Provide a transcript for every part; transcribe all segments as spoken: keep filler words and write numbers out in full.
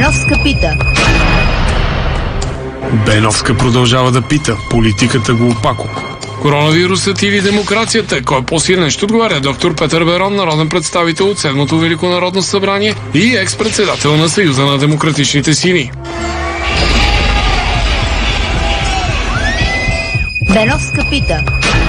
Беновска пита. Беновска продължава да пита. Политиката го опако. Коронавирусът или демокрацията? Кой е по-силен? Ще отговаря доктор Петър Берон, народен представител от Седмото Велико народно събрание и екс-председател на Съюза на демократичните сили. Беновска пита.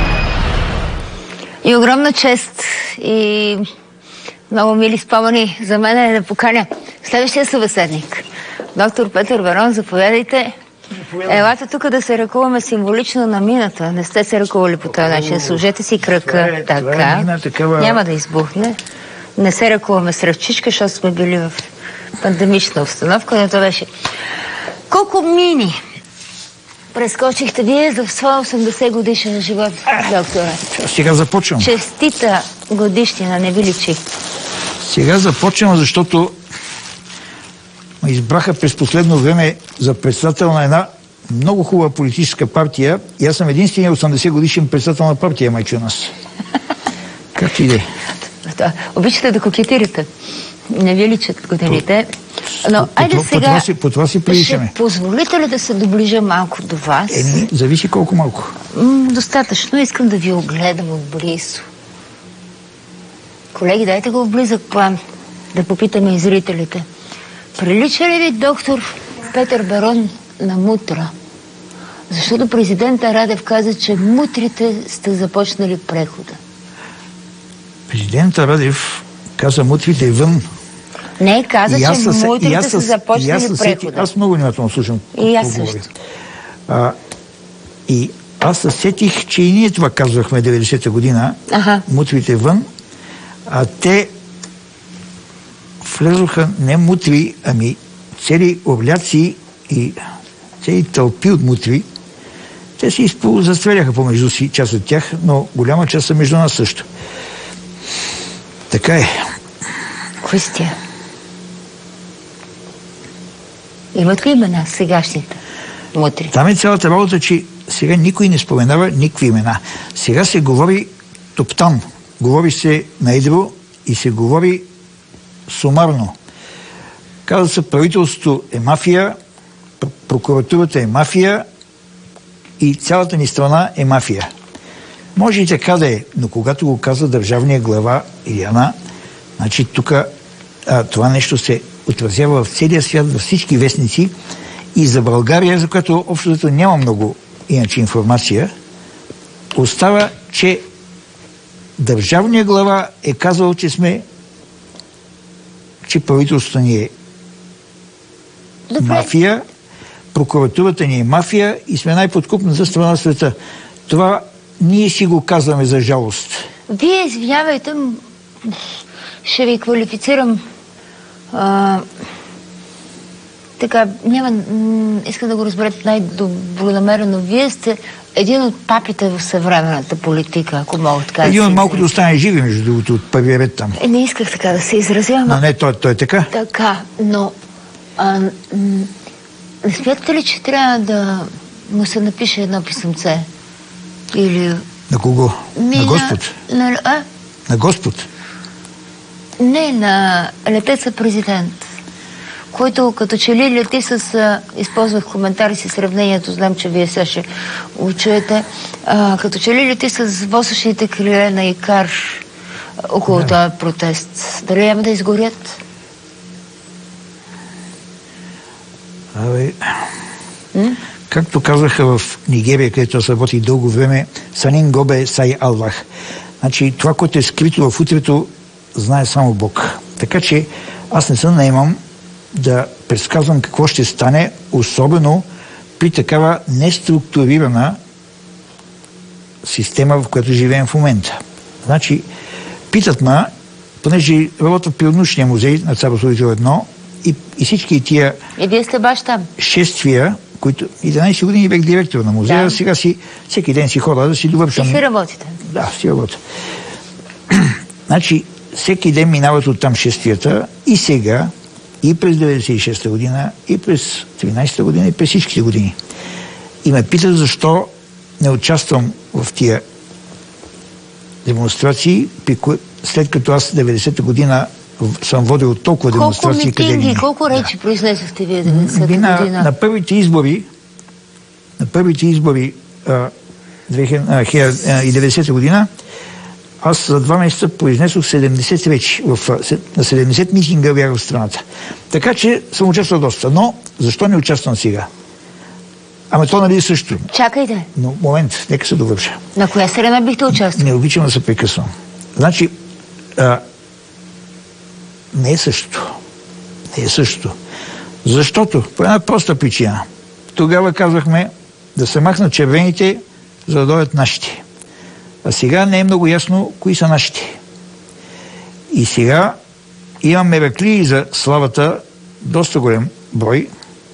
И огромна чест и много мили спомени за мен е да поканя следващия събеседник. Доктор Петър Берон, заповядайте. Елате тук да се ръкуваме символично на мината. Не сте се ръкували по този начин. Служете си кръка. Така. Няма да избухне. Не се ръкуваме с ръчичка, защото сме били в пандемична обстановка, но това беше. Колко мини прескочихте вие за своя осемдесет годишен живот, доктора? Сега започвам. Честита годишнина, не ви личи. Сега започвам, защото ме избраха през последно време за председател на една много хубава политическа партия и аз съм единственият осемдесет годишен председател на партия, майче у нас. Както и да е. Обичате да кокетирате. Не ви личат годините. Но по, айде по, сега... По това си, по това си приличаме. Ще позволите ли да се доближа малко до вас? Еми, зависи колко малко. М, достатъчно. Искам да ви огледам отблизо. Колеги, дайте го в близък план. Да попитаме и зрителите. Прилича ли ви доктор Петър Берон на мутра? Защото президента Радев каза, че мутрите сте започнали прехода. Президента Радев каза мутрите вън. Не, каза, че със... мутрите са започнали със... прехода. Аз много внимателно слушам. И аз също. А, и аз се сетих, че и ние това казвахме деветдесета година. Ага. Мутрите вън. А те влезоха не мутри, ами цели орляци и цели тълпи от мутри. Те се застреляха помежду си, част от тях, но голяма част са между нас също. Така е. Кои сте? Имат ли имена сегашните мутри? Там е цялата работа, че сега никой не споменава никакви имена. Сега се говори топтан. Говори се на едро и се говори сумарно. Казва се, правителството е мафия, прокуратурата е мафия и цялата ни страна е мафия. Може и така да е, но когато го казва държавния глава Илияна, значи тук това нещо се отразява в целия свят, във всички вестници и за България, за която общото няма много иначе информация, остава, че държавния глава е казал, че сме че правителството ни е Добре. мафия, прокуратурата ни е мафия и сме най-подкупната страна в света. Това ние си го казваме за жалост. Вие, извинявайте, ще ви квалифицирам а, така, няма, искам да го разберете най-добронамерено. Вие сте един от папите в съвременната политика, ако мога така да един се от малко да остане живи, между другото, от първия ред там. Е, не исках така да се изразя, но... не, той, той е така. Така, но а, не смятате ли, че трябва да му се напише едно писъмце? Или... На кого? Ми, на Господ? На, а? на Господ? Не, на летеца президент, който като че ли лети с... А, използвах коментари си сравнението, знам, че вие сега ще учуете, а, като че ли лети с восъчните криле на Икар около да. този протест. Дали няма да изгорят? Абе... М? Както казаха в Нигерия, където аз работих дълго време, Санин Гобе Сай Аллах. Значи това, което е скрито в утрето, знае само Бог. Така че аз не се наемам да предсказвам какво ще стане, особено при такава неструктурирана система, в която живеем в момента. Значи, питат ме, понеже работят при научния музей на Цар Освободител едно и, и всички тия и вие сте баш там. Шествия, които единайсет години бях директор на музея, да. Сега си, всеки ден си хода да си довършвам. И си работите? Да, си работя. Значи, всеки ден минават оттам шествията и сега, и през деветдесет и шеста година, и през тринайсета година, и през всичките години. И ме питат защо не участвам в тия демонстрации, след като аз деветдесета година съм водил толкова демонстрации, къде митинги, ли не. колко речи да. произнесохте вие деветдесета на, година? на първите избори, на първите избори а, две хиляди и деветдесета година, аз за два месеца произнесох седемдесет речи. В, на седемдесет митинга бях в страната. Така че съм участвал доста. Но защо не участвам сега? Ама то нали също. Чакайте. Но момент, нека се довърша. На коя страна бихте участвали? Не обичам да се прекъсвам. Значи, а, не е същото. Не е същото. Защото, по една проста причина, тогава казвахме да се махнат червените, за да дойдат нашите. А сега не е много ясно кои са нашите. И сега имаме мераклии за славата, доста голям брой,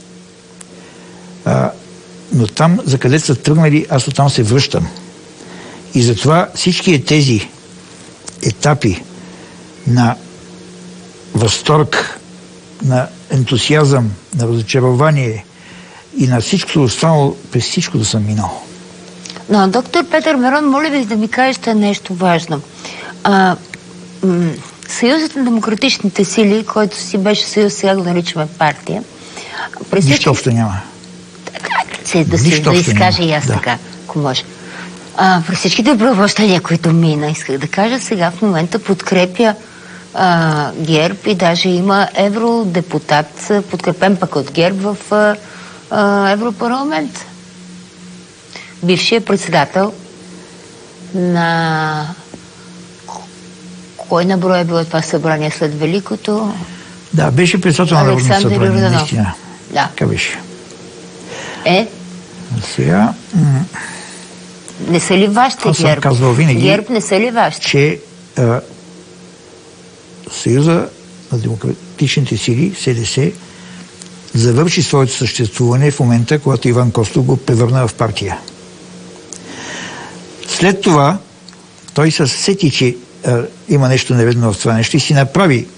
а, но там, за където са тръгнали, аз оттам се връщам. И затова всички тези етапи на възторг, на ентусиазъм, на разочарование и на всичко останало, през всичко да съм минал. Но, доктор Петър Берон, моля ви да ми кажете нещо важно. А, м- Съюзът на демократичните сили, който си беше съюз, сега го наричаме партия. През Нищо всички... общо няма. Се, да се да изкажа и аз да. така, ако може. А, през всичките правосъдия, които мина, исках да кажа, сега в момента подкрепя а, ГЕРБ и даже има евродепутат, подкрепен пък от ГЕРБ в а, а, Европарламент. Бившият председател на... Кой на броя е било това събрание след Великото? Да, беше председател на Народното събрание, наистина. Да. Така беше. Е? Сега... М- не са ли вашите аз ГЕРБ? съм казвал винаги, ГЕРБ не са ли вашите? че а, Съюза на демократичните сили, СДС, завърши своето съществуване в момента, когато Иван Костов го превърна в партия. След това той се сети, че а, има нещо нередно в това нещо и си направи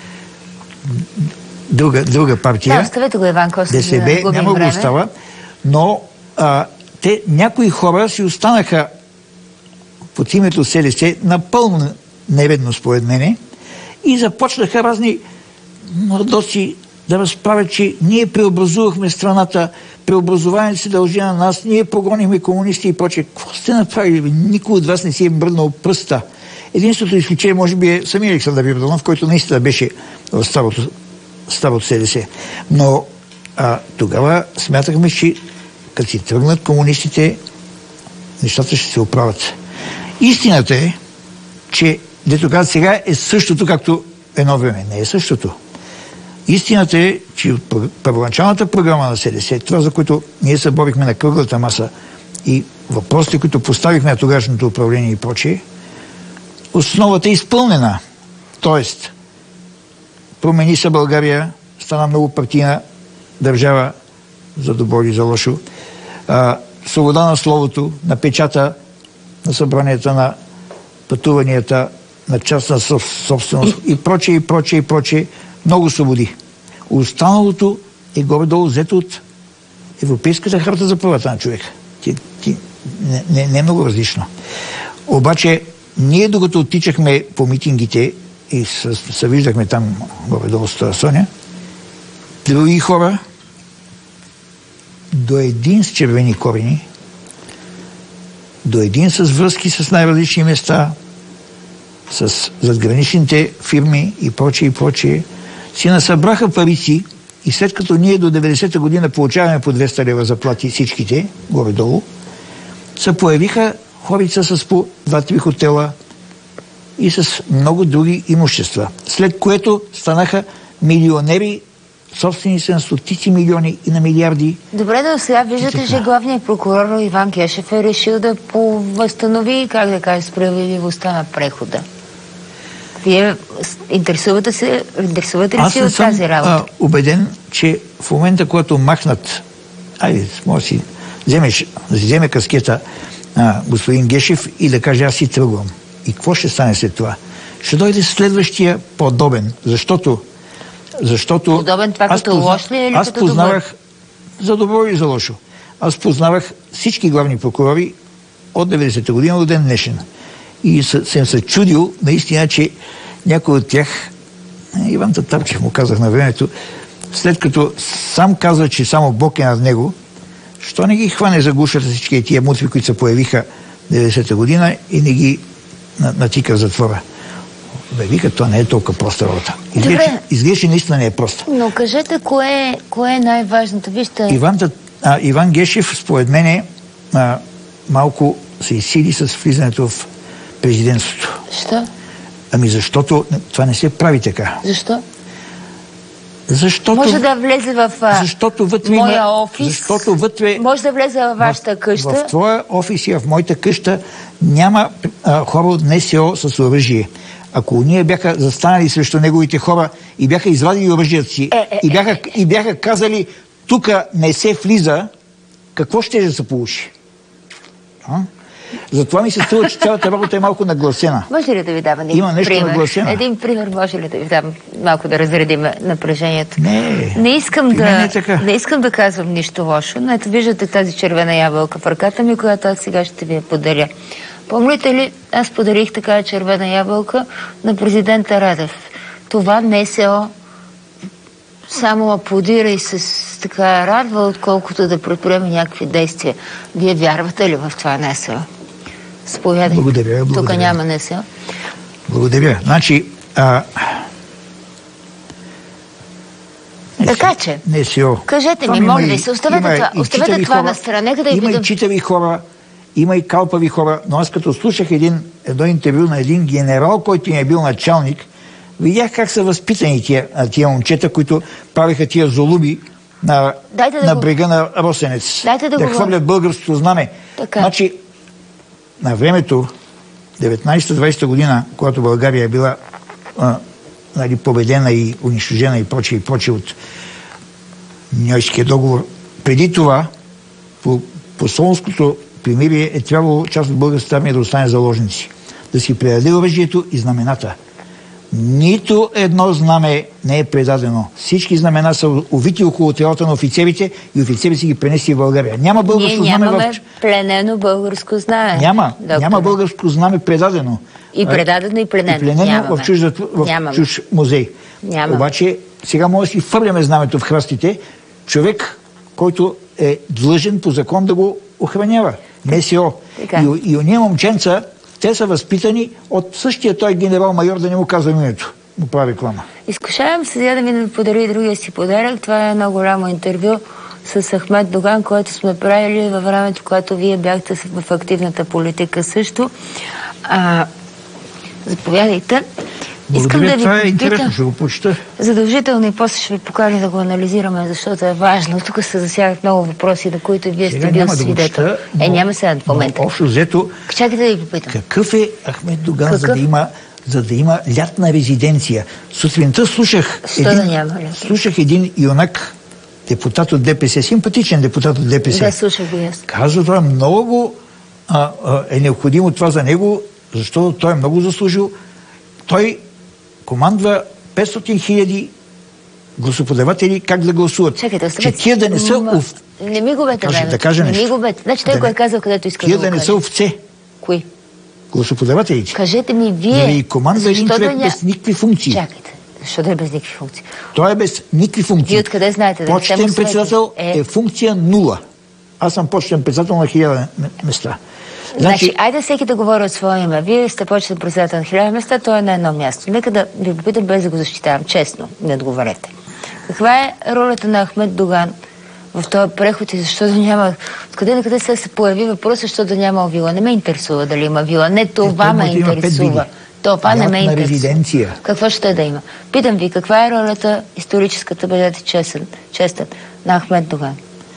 друга, друга партия. Да, оставете го Иван Костов. ДСБ, да няма го остава, но а, те, някои хора си останаха под името СДС напълно нередно според мене и започнаха разни мърдоци да разправят, че ние преобразувахме страната, преобразованието се дължи на нас, ние прогонихме комунисти и прочее. Какво сте направили? Никой от вас не си е мръднал пръста. Единството изключение може би е самия Александър Йорданов, който наистина беше в старото, старото СДС. Но а, тогава смятахме, че като си тръгнат комунистите, нещата ще се оправят. Истината е, че дето казват сега е същото, както едно време. Не е същото. Истината е, че от първоначалната програма на СДС, това, за което ние се борихме на кръглата маса и въпросите, които поставихме на тогашното управление и прочее, основата е изпълнена. Тоест, промени се България, стана много партийна държава, за добро или за лошо. А, свобода на словото, на печата, на събранията, на пътуванията, на частна собственост и прочее, и прочее, и прочее. Много свободи. Останалото е горе-долу взето от Европейската харта за правата на човека. Ти, ти, не, не, не е много различно. Обаче, ние докато оттичахме по митингите и се виждахме там горе-долу с Соня, други хора до един с червени корени, до един с връзки с най-различни места, с задграничните фирми и прочее, и прочее, си насъбраха парици и след като ние до деветдесета година получаваме по двеста лева заплати всичките, горе-долу, се появиха хорица с по два-три хотела и с много други имущества. След което станаха милионери, собственици на стотици милиони и на милиарди. Добре, да сега виждате, че главният прокурор Иван Гешев е решил да възстанови, как да кажа, справедливостта на прехода. Вие интересувате, се, интересувате ли си от тази работа? Аз не съм убеден, че в момента, когато махнат, айде, може си вземеш, да си вземе каскета а, господин Гешев и да каже аз си тръгвам. И какво ще стане след това? Ще дойде следващия подобен, защото защото подобен това като позна... лош ли е или аз като познавах добър? За добро и за лошо. Аз познавах всички главни прокурори от деветдесета година до ден днешен. И съм се чудил наистина, че някой от тях Иван Татарчев му казах на времето, след като сам каза, че само Бог е над него, що не ги хване за гушата всички тия мутви, които се появиха деветдесета година и не ги натика в затвора. Бе, вика, това не е толкова проста работа. Изглежда, наистина не е проста. Но кажете, кое, кое е най-важното? Вижте... Иван, а, Иван Гешев, според мен, а, малко се изсили с влизането в президентството. Що? Ами защото това не се прави така. Защо? Защото, може да влезе в защото вътре моя има, офис, защото вътре, може да влезе във вашата къща. В, в твоя офис и в моята къща няма а, хора от НСО с оръжие. Ако ние бяха застанали срещу неговите хора и бяха извадили оръжието си е, е, и, бяха, е, и бяха казали, тук не се влиза, какво ще да се получи? А? Затова ми се струва, че цялата работа е малко нагласена. Може ли да ви дам един Има нещо пример? нагласено. Един пример може ли да ви дам малко да разредим напрежението? Не, не искам да, не, е не искам да казвам нищо лошо, но ето виждате тази червена ябълка в ръката ми, която аз сега ще ви я подаря. Помните ли, аз подарих такава червена ябълка на президента Радев. Това НСО само аплодира и се така радва, отколкото да предприеме някакви действия. Вие вярвате ли в това НСО? Сповядай. Благодаря, благодаря. Тук няма НСО. Благодаря. Значи, а... Така че, НСО. кажете ми, моля ви се, оставете това, оставете това на страна. Нека да има видим... и читави хора, има и калпави хора, но аз като слушах един, едно интервю на един генерал, който им е бил началник, видях как са възпитани тия, тия момчета, които правиха тия золуби на, да на го... брега на Росенец. Дайте да, да го... хвърлят българското знаме. Така. Значи, на времето, деветнайсета-двайсета година, когато България е била а, нали, победена и унищожена и прочее и прочее от Ньойския договор, преди това, по, по Солунското примирие е трябвало част от българската армия да остане заложници. Да си предаде оръжието и знамената. Нито едно знаме не е предадено. Всички знамена са увити около телата на офицерите и офицерите си ги пренесли в България. Няма българско Ние знаме в... нямаме пленено българско знаме. Няма. Доктор. Няма българско знаме предадено. И предадено, и пленено. И пленено Нямаме. в, чужда, в чуж музей. Нямаме. Обаче сега може да си фърляме знамето в храстите. Човек, който е длъжен по закон да го охранява. НСО. И, и уния момченца, те са възпитани от същия той генерал-майор, да не му казвам името. Му прави реклама. Изкушавам се да ми да подари другия си подарък. Това е едно голямо интервю с Ахмед Доган, което сме правили във времето, когато вие бяхте в активната политика също. А, заповядайте. Благодаря, Искам да това ви е интересно, питам, ще го почета. Задължително и после ще ви покажа да го анализираме, защото е важно. Тук се засягат много въпроси, на които и вие Сега сте бил няма да го свидетел. чета, но, е, няма сега в момента. Общо взето, чакайте да ви попитам. Какъв е Ахмед Доган, Какъв? за да има за да има лятна резиденция? Сутринта слушах един, да няма, слушах един юнак, депутат от ДПС, симпатичен депутат от ДПС. Да, слушах го аз. Казва, това много а, а, е необходимо това за него, защото той е много заслужил. Той командва петстотин хиляди гласоподаватели как да гласуват. Чакайте, оставете. Че тия да не са... Ма... Ув... Не ми губете Каже, времето. да кажа не нещо. ми губете. Значи той да го е не... казал, където иска Тия да да го не каже. са овце. Кои? Гласоподавателите. Кажете ми вие. Нали, командва един човек ня... без никакви функции. Чакайте. Защо да е без никакви функции? Той е без никакви функции. Вие откъде знаете? Да почетен председател е... е функция нула. Аз съм почетен председател на хиляда места. Значи, значи, айде всеки да говори от своя име. Вие сте почетен председател на хиляда места, той е на едно място. Нека да ви попитам без да го защитавам. Честно, не отговорете. Каква е ролята на Ахмед Доган в този преход и защо да няма... Откъде на къде се, се появи въпрос, защо да няма вила? Не ме интересува дали има вила. Не, това е, ме интересува. Това не ме интересува. Резиденция. Какво ще да има? Питам ви, каква е ролята историческата, бъдете честен, честен, на Ахмед Доган?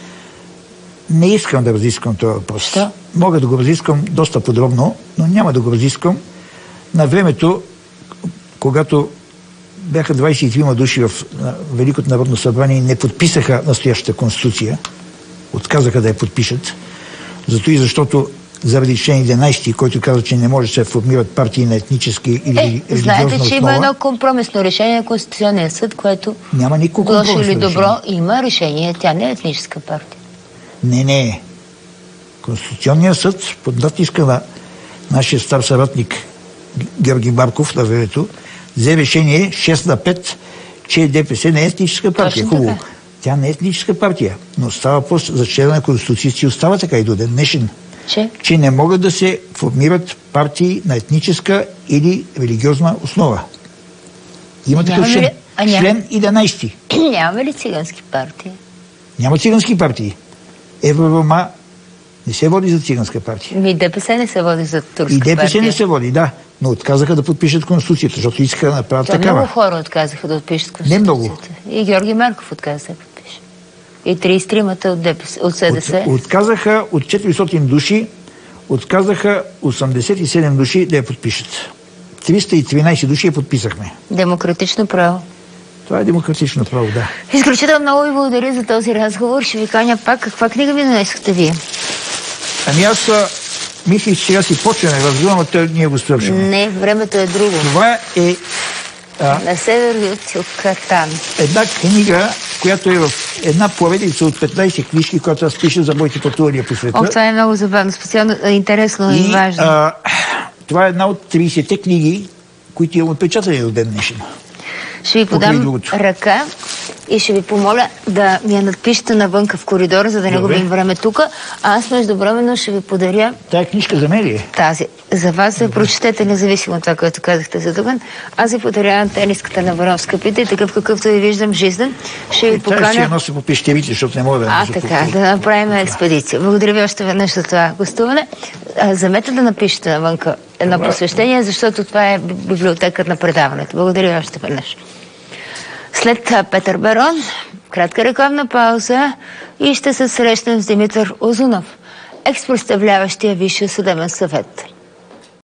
Не искам да разисквам този въпрос. Що? Мога да го разисквам доста подробно, но няма да го разисквам. На времето, когато бяха двайсет и трима души в Великото народно събрание и не подписаха настоящата конституция, отказаха да я подпишат, зато и защото заради член единайсети, който казва, че не може да се формират партии на етнически или е, религиозна знаете, че основа. има едно компромисно решение на Конституционния съд, което няма никакво компромисно лошо или добро решение. има решение. Тя не е етническа партия. Не, не. Конституционният съд под натиска на нашия стар съратник Георги Марков на времето взе решение шест на пет, че ДПС не е етническа партия. Хубаво. Тя не е етническа партия, но става въпрос за члена на Конституцията си остава така и до ден днешен. Че? Че не могат да се формират партии на етническа или религиозна основа. Има такъв член. А, член единайсети. Нямаме ли цигански партии? Няма цигански партии. Евророма не се води за циганска партия. Ми ДПС не се води за турска партия. И ДПС партия. Не се води, да. Но отказаха да подпишат Конституцията, защото искаха да направят Това такава. Много хора отказаха да подпишат Конституцията. Не много. И Георги Марков отказа да подпише. И трийсет и тримата от, ДПС, от СДС. От, отказаха от четиристотин души, отказаха осемдесет и седем души да я подпишат. триста и тринайсет души я подписахме. Демократично право. Това е демократично право, да. Изключително много ви благодаря за този разговор. Ще ви каня пак. Каква книга ви донесохте вие? Ами аз мислих, че сега си почваме разговор, но той ние го свършим. Не, времето е друго. Това е... А, на север от Юкатан. Една книга, която е в една поредица от петнайсет книжки, която аз пиша за моите пътувания по света. О, това е много забавно, специално интересно и, и важно. А, това е една от трийсетте книги, които имам отпечатани до ден днешен. Ще ви подам ръка и ще ви помоля да ми я надпишете навънка в коридора, за да не губим време тук. А аз междувременно ще ви подаря... Тая книжка за мен ли е? Тази. За вас да прочетете, независимо от това, което казахте за Дъган. Аз ви подарявам тениската на Варовска пита и такъв какъвто ви виждам жизнен. Ще ви поканя... Тя ще я нося по пещерите, защото не мога да... А, така, да направим експедиция. Благодаря ви още веднъж за това гостуване. Замете да напишете навънка едно посвещение, защото това е библиотеката на предаването. Благодаря ви още веднъж. След Петър Берон, кратка рекламна пауза и ще се срещнем с Димитър Узунов, екс-представляващия Висшия съдебен съвет.